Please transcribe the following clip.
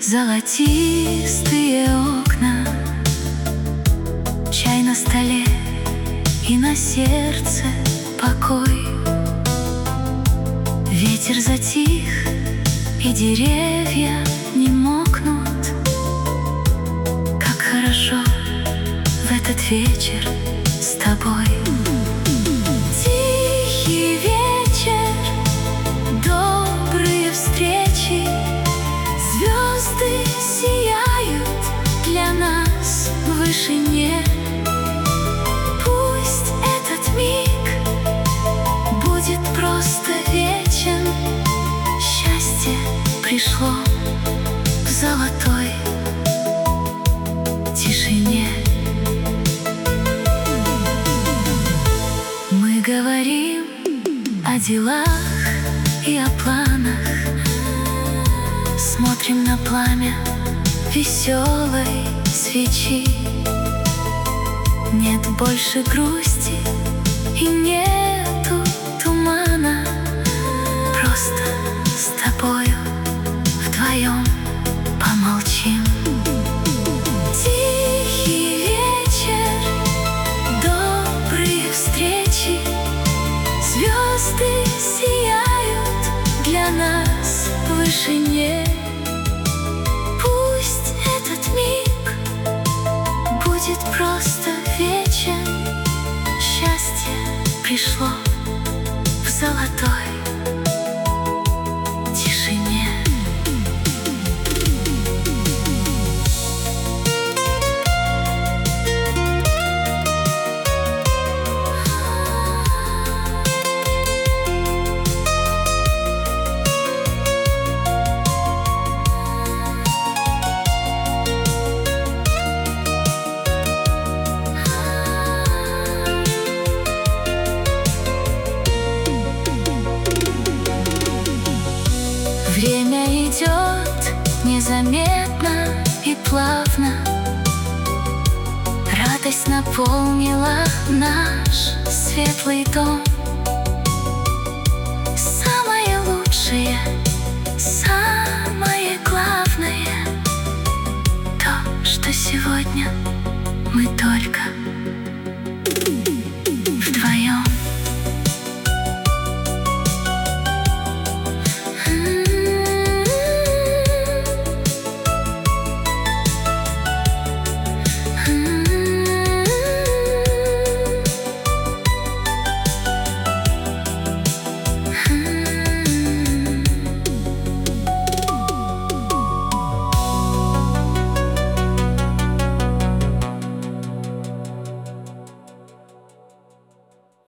Золотистые окна, чай на столе и на сердце покой. Ветер затих, и деревья не мокнут. Как хорошо в этот вечер с тобой. Тихий вечер, добрые встречи, звезды сияют для нас в вышине. Пусть этот миг будет просто вечен. Счастье пришло в золотой тишине. Мы говорим о делах и о планах, смотрим на пламя веселой свечи. Нет больше грусти и нету тумана. Просто с тобою вдвоем помолчим. Тихий вечер, добрые встречи, звезды сияют для нас в вышине. Пусть этот миг будет просто вечен. Счастье пришло в золотой тишине. Время идет незаметно и плавно. Радость наполнила наш светлый дом. Самое лучшее, самое главное, то, что сегодня мы только